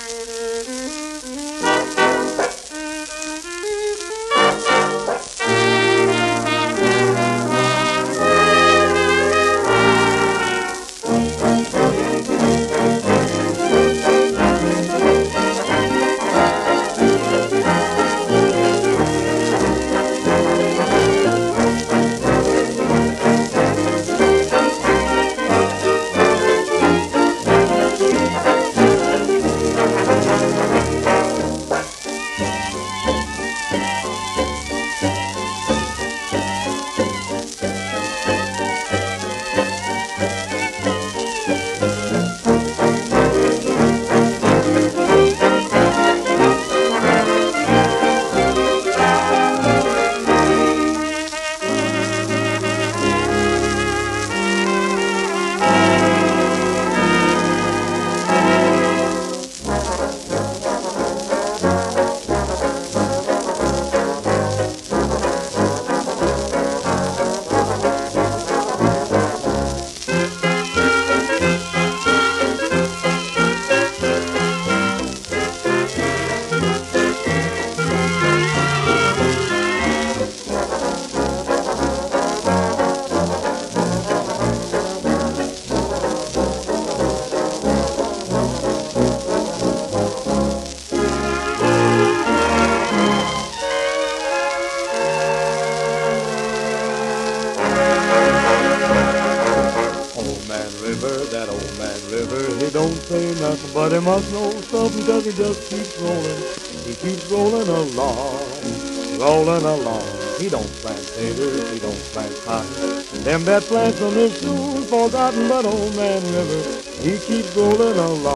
That old man River, he don't say nothing, but he must know something, 'cause he just keeps rolling. He keeps rolling along, rolling along. He don't plant taters, he don't plant cotton. Them that plants them is soon forgotten, but old man River, he keeps rolling along.